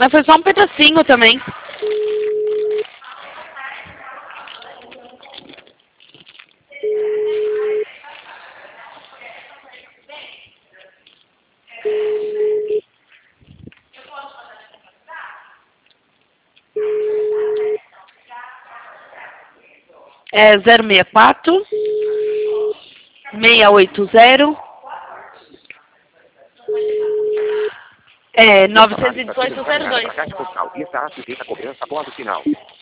Mas foi só um pedacinho também. É 064 680 918 02. Caixa postal e está sujeita a cobrança após o sinal.